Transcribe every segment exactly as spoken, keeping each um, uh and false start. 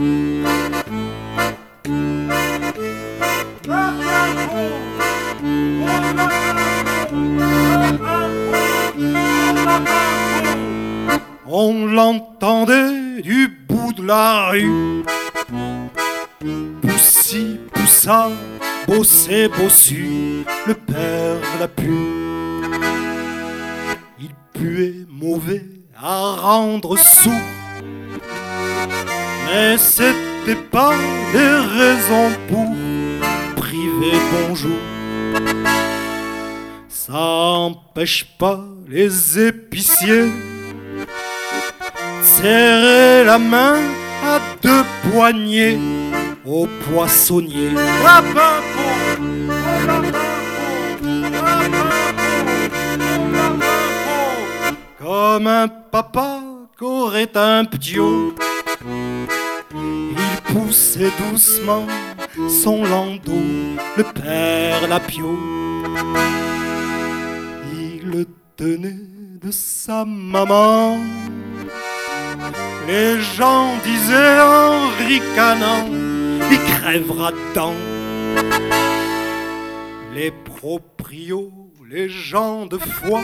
On l'entendait du bout de la rue. Poussi, poussa, bossé, bossu, le père l'a pu. Il puait mauvais à rendre sourd, mais c'était pas des raisons pour priver bonjour. Ça empêche pas les épiciers serrer la main à deux poignées au poissonnier. Comme un papa qu'aurait un p'tio, il poussait doucement son landau, le père Lapio. Il le tenait de sa maman. Les gens disaient en ricanant, il crèvera dedans. Les proprios, les gens de foi,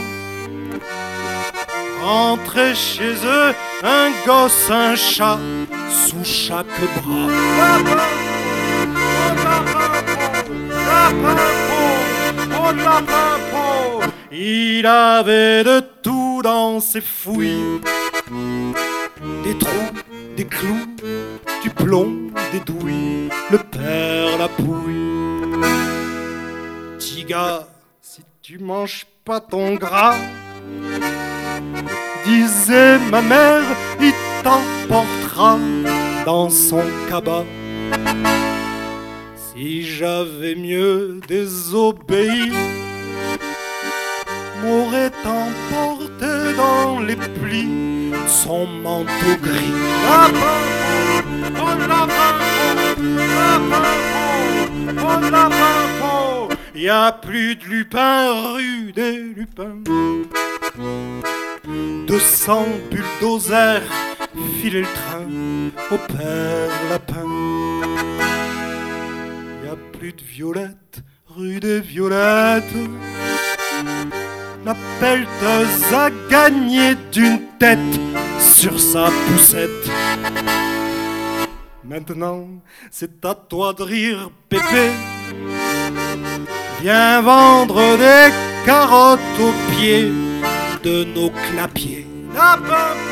rentraient chez eux un gosse, un chat, sous chaque bras. Il avait de tout dans ses fouilles, des trous, des clous, du plomb, des douilles, le père la pouille. Petit gars, si tu manges pas ton gras, disait ma mère, il t'emportera dans son cabas. Si j'avais mieux désobéi, m'aurait emporté dans les plis son manteau gris. Y a plus de lupins rue des lupins. deux cents bulldozers filaient le train au père Lapin. Y a plus de violettes rue des violettes. La pelleteuse a gagné d'une tête sur sa poussette. Maintenant, c'est à toi de rire, Pépé. Viens vendre des carottes aux pieds de nos clapiers.